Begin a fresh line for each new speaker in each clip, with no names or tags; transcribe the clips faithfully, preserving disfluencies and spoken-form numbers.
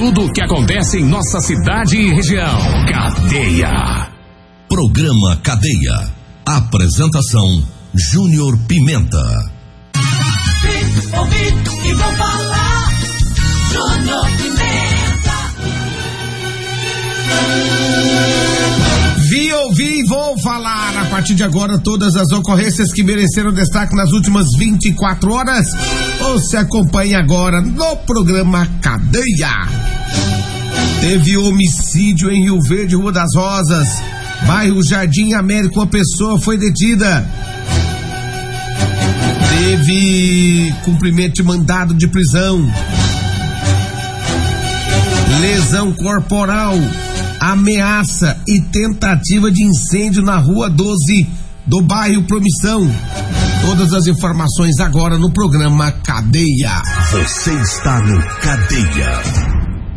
tudo o que acontece em nossa cidade e região. Cadeia.
Programa Cadeia. Apresentação Júnior Pimenta.
Vi, ouvi e vou falar. Júnior Pimenta.
Vi, ouvi e vou falar. A partir de agora, todas as ocorrências que mereceram destaque nas últimas vinte e quatro horas. Você acompanha agora no programa Cadeia. Teve homicídio em Rio Verde, Rua das Rosas, bairro Jardim América. Uma pessoa foi detida. Teve cumprimento de mandado de prisão. Lesão corporal, ameaça e tentativa de incêndio na Rua doze do bairro Promissão. Todas as informações agora no programa Cadeia.
Você está no Cadeia.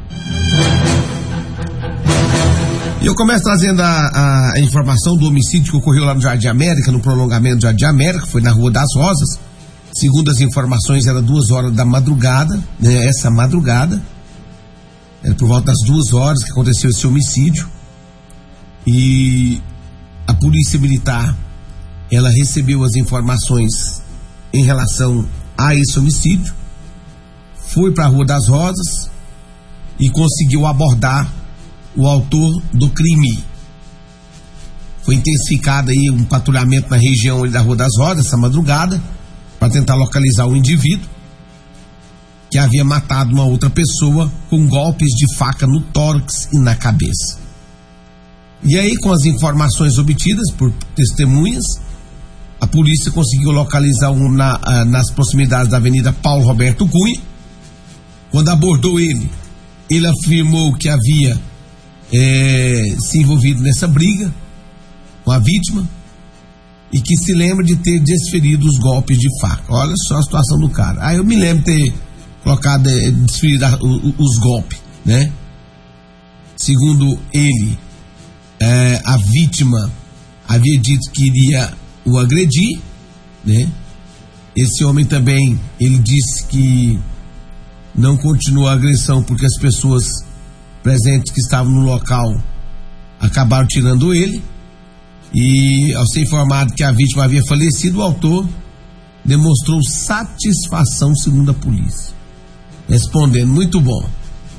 E eu começo trazendo a, a, a informação do homicídio que ocorreu lá no Jardim América, no prolongamento do Jardim América, foi na Rua das Rosas. Segundo as informações, era duas horas da madrugada, né, essa madrugada. Era por volta das duas horas que aconteceu esse homicídio. E a Polícia Militar, ela recebeu as informações em relação a esse homicídio, foi para a Rua das Rosas e conseguiu abordar o autor do crime. Foi intensificado aí um patrulhamento na região ali da Rua das Rosas essa madrugada para tentar localizar o indivíduo que havia matado uma outra pessoa com golpes de faca no tórax e na cabeça. E aí, com as informações obtidas por testemunhas, a polícia conseguiu localizar um na, nas proximidades da Avenida Paulo Roberto Cunha. Quando abordou ele, ele afirmou que havia é, se envolvido nessa briga com a vítima e que se lembra de ter desferido os golpes de faca. Olha só a situação do cara. Aí eu me lembro de ter colocado, é, desferido os golpes, né? Segundo ele, é, a vítima havia dito que iria o agredir, né? Esse homem também, ele disse que não continuou a agressão porque as pessoas presentes que estavam no local acabaram tirando ele. E ao ser informado que a vítima havia falecido, o autor demonstrou satisfação, segundo a polícia, respondendo: muito bom.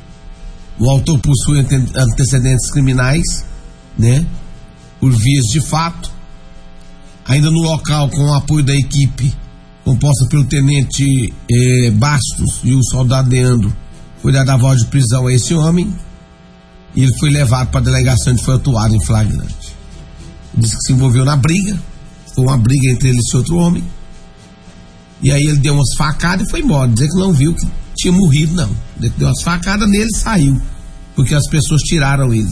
O autor possui antecedentes criminais, né, por vias de fato. Ainda no local, com o apoio da equipe composta pelo tenente eh, Bastos e o soldado Leandro, foi dada a voz de prisão a esse homem e ele foi levado para a delegação onde foi autuado em flagrante. Diz que se envolveu na briga, foi uma briga entre ele e esse outro homem, e aí ele deu umas facadas e foi embora, dizer que não viu que tinha morrido, não. Ele deu umas facadas nele e saiu, porque as pessoas tiraram ele.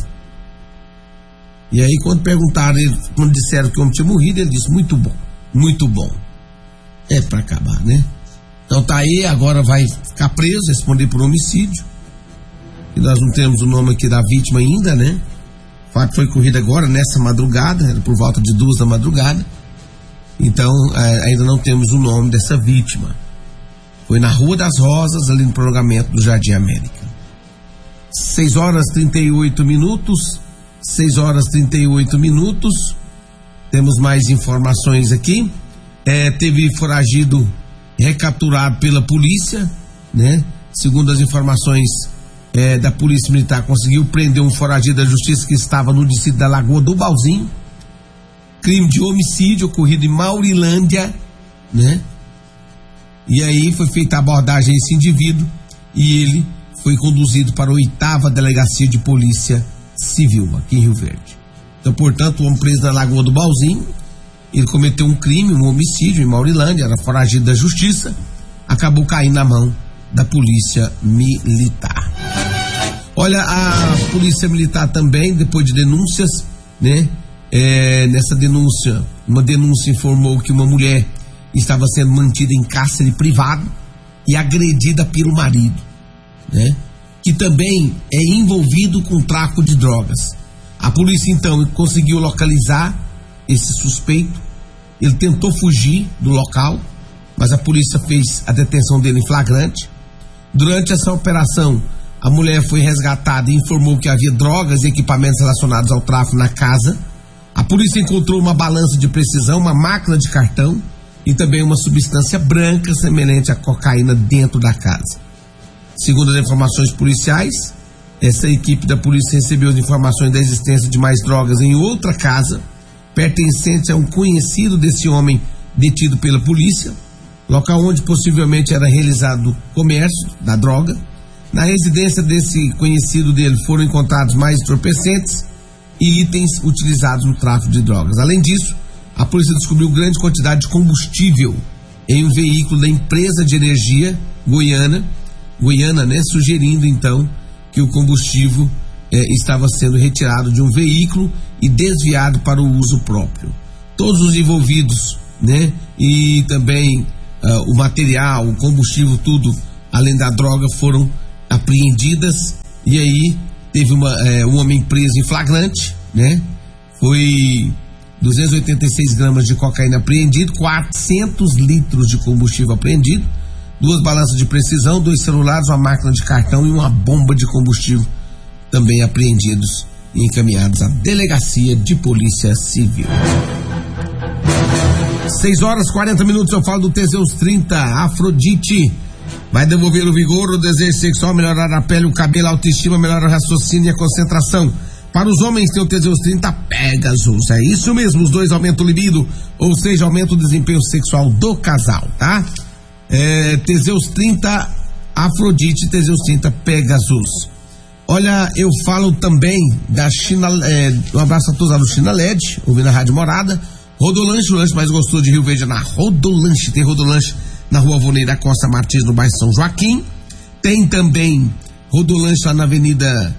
E aí, quando perguntaram ele, quando disseram que o homem tinha morrido, ele disse: muito bom, muito bom. É pra acabar, né? Então tá aí, agora vai ficar preso, responder por homicídio. E nós não temos o nome aqui da vítima ainda, né? O fato foi ocorrido agora, nessa madrugada, era por volta de duas da madrugada. Então, é, ainda não temos o nome dessa vítima. Foi na Rua das Rosas, ali no prolongamento do Jardim América. seis horas e trinta e oito minutos. seis horas e trinta e oito minutos. Temos mais informações aqui. É, teve foragido recapturado pela polícia, né? Segundo as informações é, da Polícia Militar, conseguiu prender um foragido da justiça que estava no distrito da Lagoa do Balzinho. Crime de homicídio ocorrido em Maurilândia, né? E aí foi feita a abordagem a esse indivíduo e ele foi conduzido para a oitava delegacia de polícia civil aqui em Rio Verde. Então, portanto, o homem preso na Lagoa do Balzinho, ele cometeu um crime, um homicídio em Maurilândia, era foragido da justiça, acabou caindo na mão da Polícia Militar. Olha, a Polícia Militar também, depois de denúncias, né? É, nessa denúncia, uma denúncia informou que uma mulher estava sendo mantida em cárcere privado e agredida pelo marido, né? Que também é envolvido com tráfico de drogas. A polícia então conseguiu localizar esse suspeito. Ele tentou fugir do local, mas a polícia fez a detenção dele em flagrante. Durante essa operação, A mulher foi resgatada e informou que havia drogas e equipamentos relacionados ao tráfico na casa. A polícia encontrou uma balança de precisão, uma máquina de cartão e também uma substância branca semelhante à cocaína dentro da casa. Segundo as informações policiais, essa equipe da polícia recebeu as informações da existência de mais drogas em outra casa, pertencente a um conhecido desse homem detido pela polícia, local onde possivelmente era realizado o comércio da droga. Na residência desse conhecido dele foram encontrados mais entorpecentes e itens utilizados no tráfico de drogas. Além disso, a polícia descobriu grande quantidade de combustível em um veículo da empresa de energia Goiana, Goiana, né, sugerindo então que o combustível eh, estava sendo retirado de um veículo e desviado para o uso próprio. Todos os envolvidos, né, e também uh, o material, o combustível, tudo, além da droga, foram apreendidas. E aí teve uma, eh, um homem preso em flagrante, né? Foi duzentos e oitenta e seis gramas de cocaína apreendido, quatrocentos litros de combustível apreendido, duas balanças de precisão, dois celulares, uma máquina de cartão e uma bomba de combustível também apreendidos e encaminhados à delegacia de polícia civil. seis horas e quarenta minutos, eu falo do Teseus trinta, Afrodite. Vai devolver o vigor, o desejo sexual, melhorar a pele, o cabelo, a autoestima, melhorar o raciocínio e a concentração. Para os homens tem o Teseus trinta Pegasus, é isso mesmo, os dois aumentam o libido, ou seja, aumenta o desempenho sexual do casal, tá? É, Teseus trinta Afrodite, Teseus trinta Pegasus. Olha, eu falo também da China, é, um abraço a todos do China L E D, ouvindo a Rádio Morada. Rodolanche, o lanche mais gostoso de Rio Verde, na Rodolanche, tem Rodolanche na Rua Alvoneira da Costa Martins, no bairro São Joaquim. Tem também Rodolanche lá na Avenida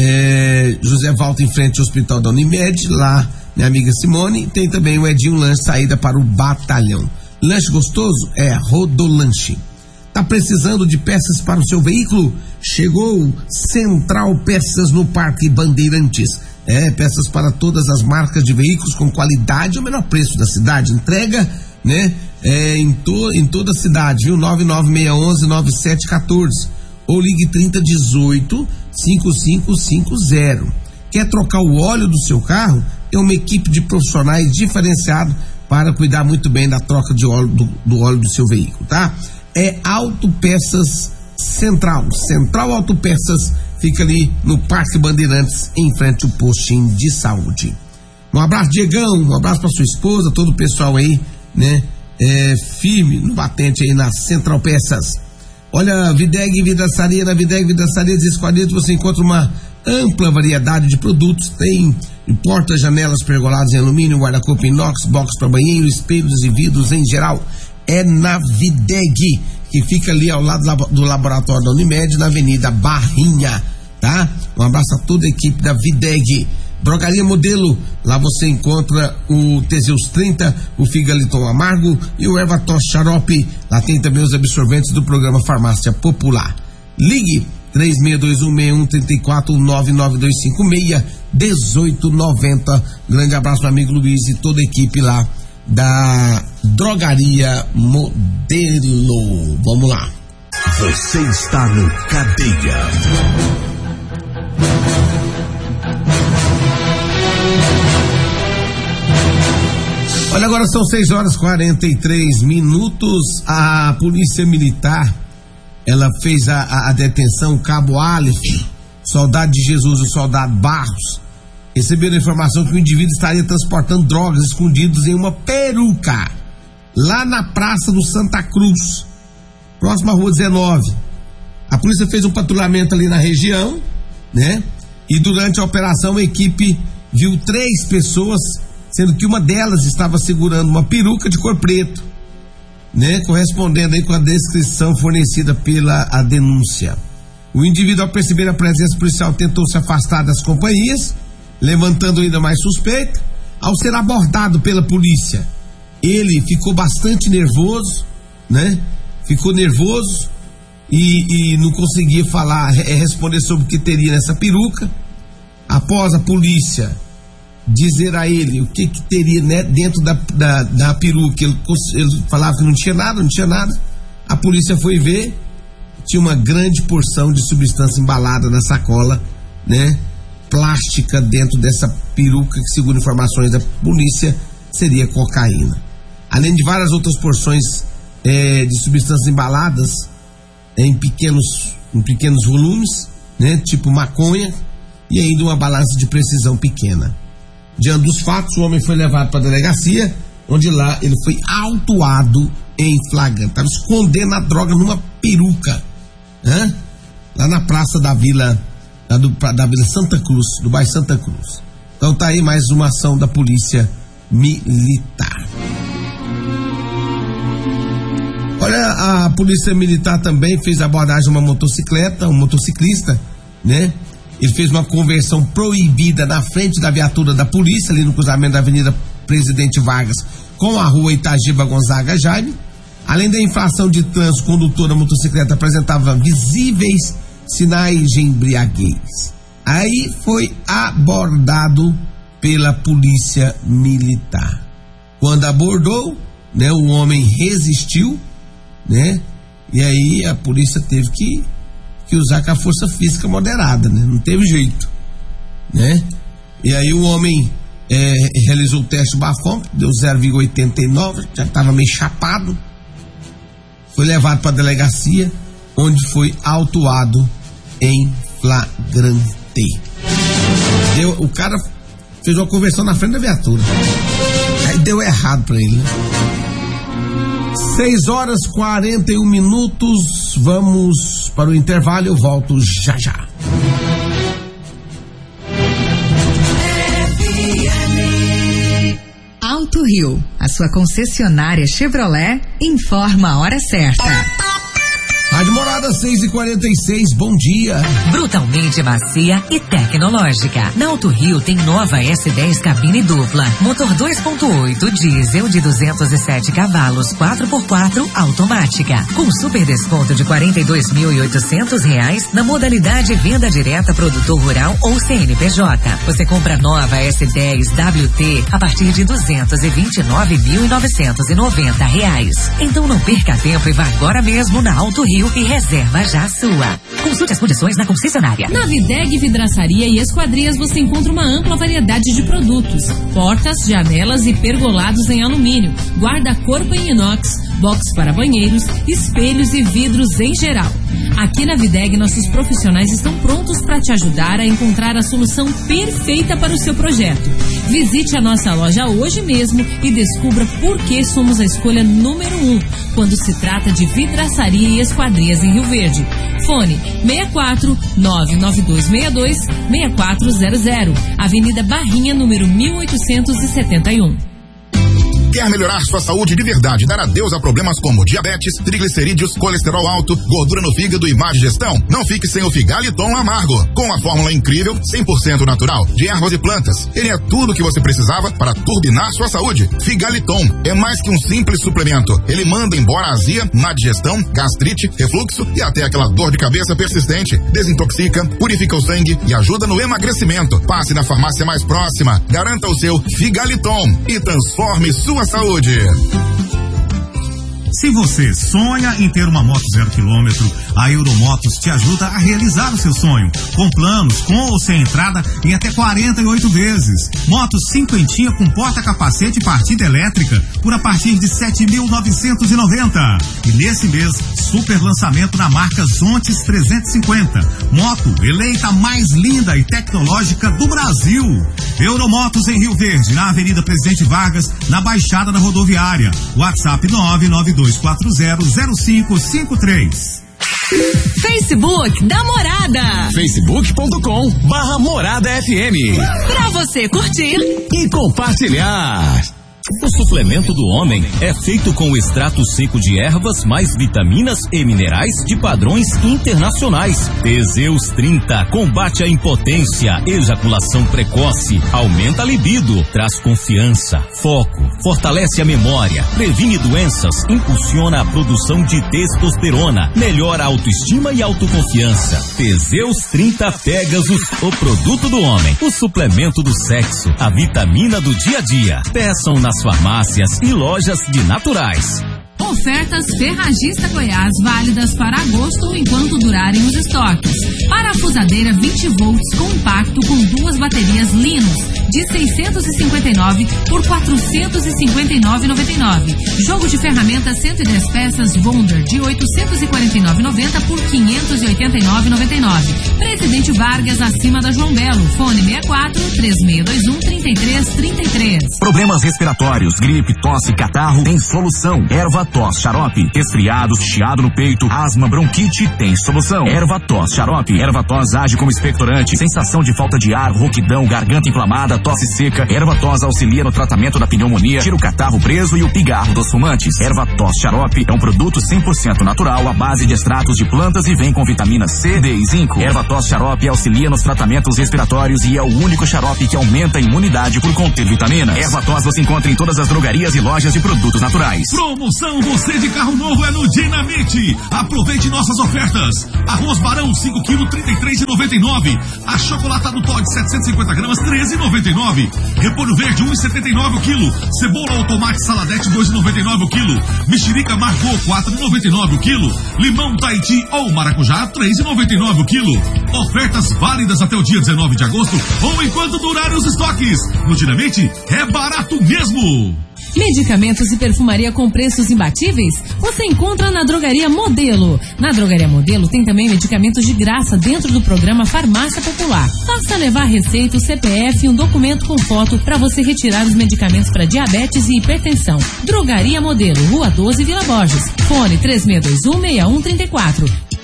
é, José Valta, em frente ao Hospital da Unimed, lá minha amiga Simone. Tem também o Edinho Lanche, saída para o Batalhão. Lanche gostoso é Rodolanche. Tá precisando de peças para o seu veículo? Chegou Central Peças no Parque Bandeirantes. É, peças para todas as marcas de veículos com qualidade e o menor preço da cidade. Entrega, né? É, em, to, em toda a cidade, viu? nove nove seis um um nove sete um quatro ou ligue trinta dezoito cinco cinco cinco zero. Quer trocar o óleo do seu carro? Tem uma equipe de profissionais diferenciado para cuidar muito bem da troca de óleo do, do óleo do seu veículo, tá? É Autopeças Central. Central Autopeças fica ali no Parque Bandeirantes, em frente ao postinho de saúde. Um abraço, Diegão, um abraço para sua esposa, todo o pessoal aí, né? É, firme no batente aí na Central Peças. Olha, Videg Vidraçaria, na Videg Vidraçaria de Esquadrilhos você encontra uma ampla variedade de produtos. Tem portas, janelas pergoladas em alumínio, guarda-corpo inox, box para banheiro, espelhos e vidros em geral. É na Videg, que fica ali ao lado do laboratório da Unimed, na Avenida Barrinha, tá? Um abraço a toda a equipe da Videg. Drogaria Modelo, lá você encontra o Teseus trinta, o Figaliton Amargo e o Ervatos Xarope. Lá tem também os absorventes do programa Farmácia Popular. Ligue três seis dois um seis um três quatro ou nove nove dois cinco seis um oito nove zero. Grande abraço, meu amigo Luiz e toda a equipe lá da Drogaria Modelo. Vamos lá.
Você está no Cadeia.
Olha, agora são seis horas e quarenta e três minutos. A Polícia Militar, ela fez a, a, a detenção, o Cabo Aleph, Soldado de Jesus e o Soldado Barros, receberam a informação que o indivíduo estaria transportando drogas escondidos em uma peruca, lá na Praça do Santa Cruz, próxima à Rua dezenove. A polícia fez um patrulhamento ali na região, né? E durante a operação a equipe viu três pessoas, sendo que uma delas estava segurando uma peruca de cor preto, né, correspondendo aí com a descrição fornecida pela a denúncia. O indivíduo, ao perceber a presença policial, tentou se afastar das companhias, levantando ainda mais suspeita. Ao ser abordado pela polícia, ele ficou bastante nervoso, né? Ficou nervoso e, e não conseguia falar, é, responder sobre o que teria nessa peruca. Após a polícia dizer a ele o que, que teria, né, dentro da, da, da peruca, ele, ele falava que não tinha nada, não tinha nada. A polícia foi ver, tinha uma grande porção de substância embalada na sacola, né, plástica dentro dessa peruca que, segundo informações da polícia, seria cocaína. Além de várias outras porções é, de substâncias embaladas é, em pequenos, em pequenos volumes, né, tipo maconha, e ainda uma balança de precisão pequena. Diante dos fatos, o homem foi levado para a delegacia, onde lá ele foi autuado em flagrante. Estava escondendo a droga numa peruca, né? Lá na praça da Vila, da, do, da Vila Santa Cruz, do bairro Santa Cruz. Então tá aí mais uma ação da polícia militar. Olha, a polícia militar também fez abordagem a uma motocicleta, um motociclista, né? Ele fez uma conversão proibida na frente da viatura da polícia, ali no cruzamento da Avenida Presidente Vargas com a rua Itagiba Gonzaga Jaime. Além da infração de trânsito, o condutor da motocicleta apresentava visíveis sinais de embriaguez. Aí foi abordado pela polícia militar. Quando abordou, né, o homem resistiu, né? E aí a polícia teve que, que usar com a força física moderada, né? Não teve jeito, né? E aí o homem é, realizou o teste do bafômetro, deu zero vírgula oitenta e nove, já estava meio chapado. Foi levado para a delegacia, onde foi autuado em flagrante. Deu, o cara fez uma conversão na frente da viatura. Aí deu errado para ele, né? seis horas e quarenta e um minutos. Vamos para o intervalo. Eu volto já já.
Auto Rio, a sua concessionária Chevrolet, informa a hora certa.
Rádio Morada seis e quarenta e seis, bom dia.
Brutalmente macia e tecnológica. Na Auto Rio tem nova S dez cabine dupla. Motor dois ponto oito, diesel de duzentos e sete cavalos, quatro por quatro, automática. Com super desconto de quarenta e dois mil e oitocentos reais na modalidade venda direta produtor rural ou C N P J. Você compra nova S dez W T a partir de duzentos e vinte e nove mil novecentos e noventa reais. Então não perca tempo e vá agora mesmo na Auto Rio e reserva já a sua. Consulte as condições na concessionária.
Na Videg Vidraçaria e Esquadrias você encontra uma ampla variedade de produtos: portas, janelas e pergolados em alumínio, guarda-corpo em inox, box para banheiros, espelhos e vidros em geral. Aqui na Videg nossos profissionais estão prontos para te ajudar a encontrar a solução perfeita para o seu projeto. Visite a nossa loja hoje mesmo e descubra por que somos a escolha número um quando se trata de vidraçaria e esquadrias em Rio Verde. Fone seis quatro nove nove dois seis dois seis quatro zero zero, Avenida Barrinha, número mil oitocentos e setenta e um.
Quer melhorar sua saúde de verdade, dar adeus a problemas como diabetes, triglicerídeos, colesterol alto, gordura no fígado e má digestão? Não fique sem o Figaliton Amargo. Com a fórmula incrível, cem por cento natural, de ervas e plantas. Ele é tudo o que você precisava para turbinar sua saúde. Figaliton é mais que um simples suplemento. Ele manda embora a azia, má digestão, gastrite, refluxo e até aquela dor de cabeça persistente. Desintoxica, purifica o sangue e ajuda no emagrecimento. Passe na farmácia mais próxima. Garanta o seu Figaliton e transforme sua saúde.
Se você sonha em ter uma moto zero quilômetro, a Euromotos te ajuda a realizar o seu sonho, com planos com ou sem entrada em até quarenta e oito vezes. Moto cinquentinha com porta-capacete e partida elétrica por a partir de sete mil novecentos e noventa. E nesse mês, super lançamento na marca Zontes trezentos e cinquenta. Moto eleita a mais linda e tecnológica do Brasil. Euromotos em Rio Verde, na Avenida Presidente Vargas, na Baixada da Rodoviária. WhatsApp nove nove dois quatro zero zero cinco cinco três.
Facebook da Morada.
facebook ponto com barra Morada F M.
Pra você curtir
e compartilhar.
O suplemento do homem é feito com o extrato seco de ervas mais vitaminas e minerais de padrões internacionais. Teseus trinta combate a impotência, ejaculação precoce, aumenta a libido, traz confiança, foco, fortalece a memória, previne doenças, impulsiona a produção de testosterona, melhora a autoestima e autoconfiança. Teseus trinta Pegasus, o produto do homem, o suplemento do sexo, a vitamina do dia a dia. Peçam nas farmácias e lojas de naturais.
Ofertas Ferragista Goiás, válidas para agosto ou enquanto durarem os estoques. Parafusadeira vinte volts compacto com duas baterias Linus de seiscentos e cinquenta e nove por quatrocentos e cinquenta e nove reais e noventa e nove centavos. Jogo de ferramentas cento e dez peças Wonder de oitocentos e quarenta e nove reais e noventa centavos por quinhentos e oitenta e nove reais e noventa e nove centavos. Presidente Vargas, acima da João Belo. Fone sessenta e quatro, três seis dois um, trinta e três trinta e três.
Problemas respiratórios, gripe, tosse, catarro, tem solução. Erva Tos Xarope. Resfriados, chiado no peito, asma, bronquite, tem solução. Erva Tos Xarope. Erva Tos age como expectorante, sensação de falta de ar, rouquidão, garganta inflamada, tosse seca. Erva Tos auxilia no tratamento da pneumonia, tira o catarro preso e o pigarro dos fumantes. Erva Tos Xarope é um produto cem por cento natural à base de extratos de plantas e vem com vitamina C, D e zinco. Erva Tos Xarope auxilia nos tratamentos respiratórios e é o único xarope que aumenta a imunidade por conter vitaminas. Erva Tos você encontra em todas as drogarias e lojas de produtos naturais.
Promoção você de carro novo é no Dinamite. Aproveite nossas ofertas. Arroz Barão cinco quilos, trinta e três reais e noventa e nove centavos. A chocolatada Todd setecentos e cinquenta gramas, treze reais e noventa e nove centavos. Repolho verde um real e setenta e nove centavos o quilo. Cebola ou tomate saladete dois reais e noventa e nove centavos o quilo. Mexerica Margot quatro reais e noventa e nove centavos o quilo. Limão Tahiti ou maracujá três reais e noventa e nove centavos o quilo. Ofertas válidas até o dia dezenove de agosto ou enquanto durarem os estoques. No Dinamite é barato mesmo.
Medicamentos e perfumaria com preços imbatíveis? Você encontra na Drogaria Modelo. Na Drogaria Modelo tem também medicamentos de graça dentro do programa Farmácia Popular. Basta levar receita, o C P F e um documento com foto para você retirar os medicamentos para diabetes e hipertensão. Drogaria Modelo, Rua doze, Vila Borges. Fone três seis dois um, seis um três quatro.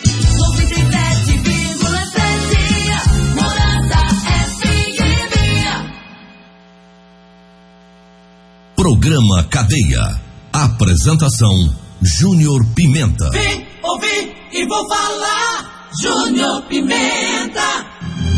Programa Cadeia. Apresentação Júnior Pimenta.
Vim, ouvi e vou falar. Júnior Pimenta.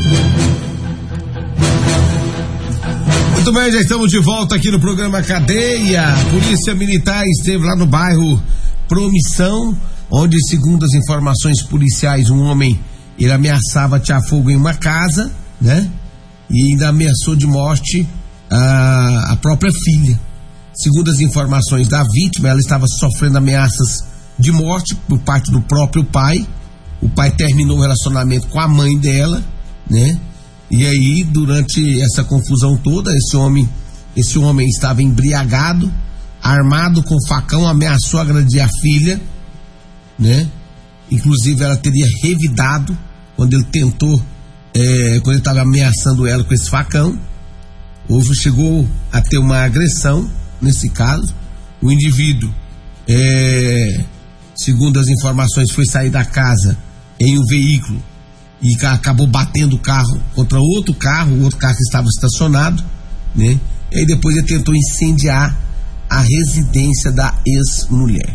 Muito bem, já estamos de volta aqui no programa Cadeia. Polícia Militar esteve lá no bairro Promissão, onde, segundo as informações policiais, um homem ele ameaçava atirar fogo em uma casa, né? E ainda ameaçou de morte a, a própria filha. Segundo as informações da vítima, ela estava sofrendo ameaças de morte por parte do próprio pai. O pai terminou o relacionamento com a mãe dela, né? E aí, durante essa confusão toda, esse homem, esse homem estava embriagado, armado com facão, ameaçou agredir a filha, né? Inclusive, ela teria revidado quando ele tentou, é, quando ele estava ameaçando ela com esse facão. Houve, chegou a ter uma agressão. Nesse caso, o indivíduo, é, segundo as informações, foi sair da casa em um veículo e acabou batendo o carro contra outro carro, o outro carro que estava estacionado, né? E aí depois ele tentou incendiar a residência da ex-mulher.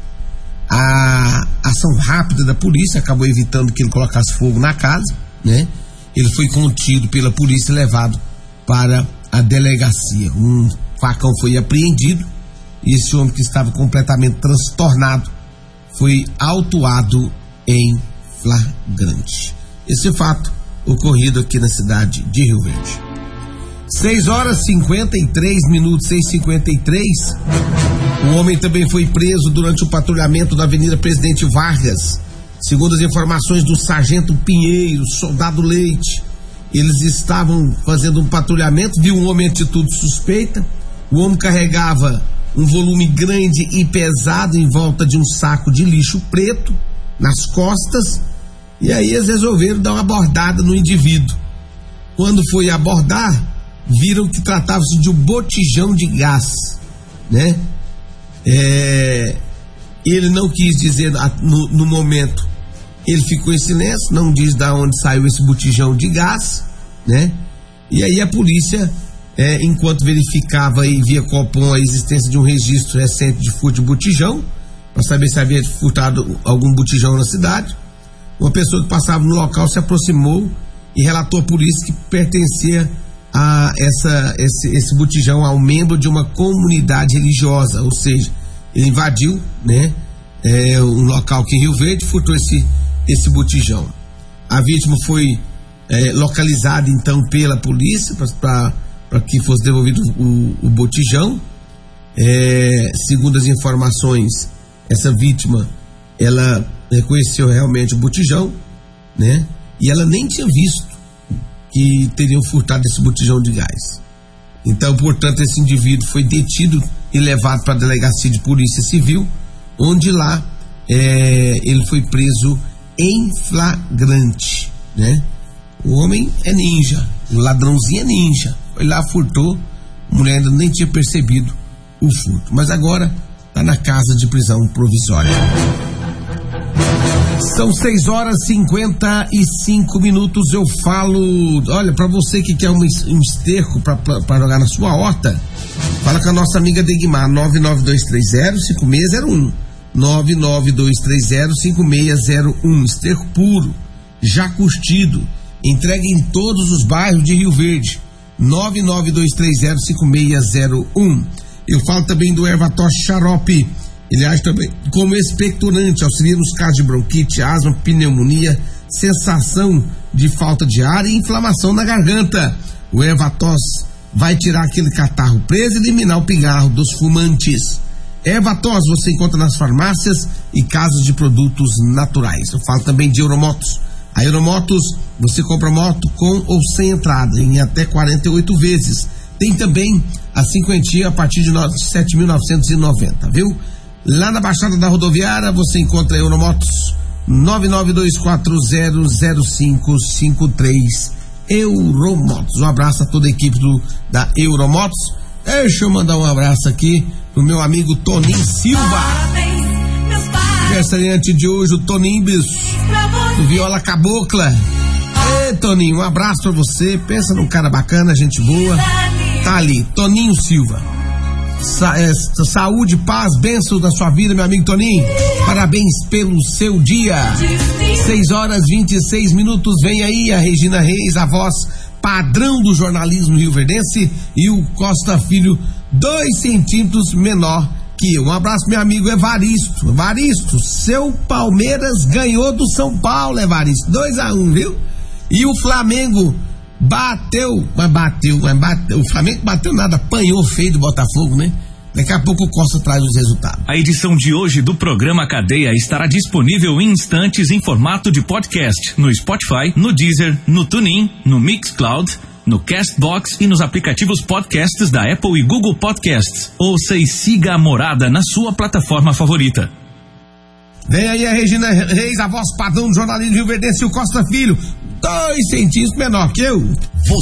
A ação rápida da polícia acabou evitando que ele colocasse fogo na casa, né? Ele foi contido pela polícia e levado para a delegacia. Um facão foi apreendido e esse homem, que estava completamente transtornado, foi autuado em flagrante. Esse fato ocorrido aqui na cidade de Rio Verde. seis horas e cinquenta e três minutos, seis e cinquenta e três. O homem também foi preso durante o patrulhamento da Avenida Presidente Vargas. Segundo as informações do Sargento Pinheiro, Soldado Leite, eles estavam fazendo um patrulhamento, viu um homem em atitude suspeita. O homem carregava um volume grande e pesado em volta de um saco de lixo preto nas costas, e aí eles resolveram dar uma abordada no indivíduo. Quando foi abordar, viram que tratava-se de um botijão de gás, né? É, ele não quis dizer no, no momento, ele ficou em silêncio, não diz de onde saiu esse botijão de gás, né? E aí a polícia, É, enquanto verificava aí via Copom a existência de um registro recente de furto de botijão, para saber se havia furtado algum botijão na cidade, uma pessoa que passava no local se aproximou e relatou à polícia que pertencia a essa, esse, esse botijão ao membro de uma comunidade religiosa, ou seja, ele invadiu, né, é, um local aqui em Rio Verde, furtou esse, esse botijão. A vítima foi é, localizada então pela polícia para para que fosse devolvido o, o botijão. É, segundo as informações, essa vítima, ela reconheceu realmente o botijão, né? E ela nem tinha visto que teriam furtado esse botijão de gás. Então, portanto, esse indivíduo foi detido e levado para a delegacia de polícia civil, onde lá é, ele foi preso em flagrante, né? O homem é ninja, o ladrãozinho é ninja, foi lá, furtou, a mulher ainda nem tinha percebido o furto, mas agora está na casa de prisão provisória. São seis horas e cinquenta e cinco minutos. Eu falo, olha, para você que quer um, um esterco para jogar na sua horta, fala com a nossa amiga Degmar, nove nove dois três zero cinco seis zero um, nove nove dois três zero cinco seis zero um, esterco puro, já curtido, entregue em todos os bairros de Rio Verde, nove nove dois três zero cinco seis zero um. Eu falo também do Ervatos Xarope. Ele age também como expectorante, auxilia nos casos de bronquite, asma, pneumonia, sensação de falta de ar e inflamação na garganta. O Ervatos vai tirar aquele catarro preso e eliminar o pigarro dos fumantes. Ervatos você encontra nas farmácias e casas de produtos naturais. Eu falo também de Euromotos. A Euromotos, você compra moto com ou sem entrada, em até quarenta e oito vezes. Tem também a cinquentinha a partir de sete mil novecentos e noventa, viu? Lá na Baixada da Rodoviária você encontra a Euromotos, nove nove dois quatro zero zero cinco cinco três. Euromotos. Um abraço a toda a equipe do, da Euromotos. Deixa eu mandar um abraço aqui pro meu amigo Toninho Silva. Aniversariante de hoje, o Toninho do Viola Cabocla. Ei, Toninho, um abraço pra você. Pensa num cara bacana, gente boa. Tá ali, Toninho Silva. Sa- é, saúde, paz, bênção da sua vida, meu amigo Toninho. Parabéns pelo seu dia. seis horas e vinte e seis minutos. Vem aí a Regina Reis, a voz padrão do jornalismo rioverdense, e o Costa Filho, dois centímetros menor que eu. Um abraço, meu amigo Evaristo. Evaristo, seu Palmeiras ganhou do São Paulo, Evaristo. dois a um, viu? E o Flamengo bateu, mas bateu, mas bateu. O Flamengo bateu nada, apanhou feio do Botafogo, né? Daqui a pouco o Costa traz os resultados.
A edição de hoje do programa Cadeia estará disponível em instantes em formato de podcast no Spotify, no Deezer, no TuneIn, no Mixcloud, no Castbox e nos aplicativos podcasts da Apple e Google Podcasts. Ouça e siga a Morada na sua plataforma favorita.
Vem aí a Regina Reis, a voz padrão do jornalismo rioverdense, e o Costa Filho, dois centímetros menor que eu.